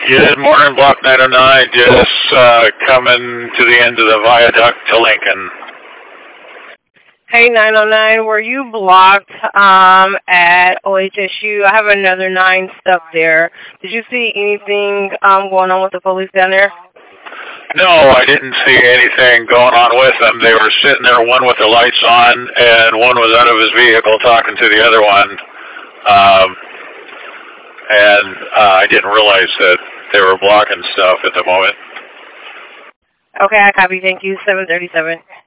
Good morning, Block 909. Just coming to the end of the viaduct to Lincoln. Hey, 909, were you blocked at OHSU? I have another 9 stuck there. Did you see anything going on with the police down there? No, I didn't see anything going on with them. They were sitting there, one with the lights on, and one was out of his vehicle talking to the other one. I didn't realize that they were blocking stuff at the moment. Okay, I copy. Thank you. 737.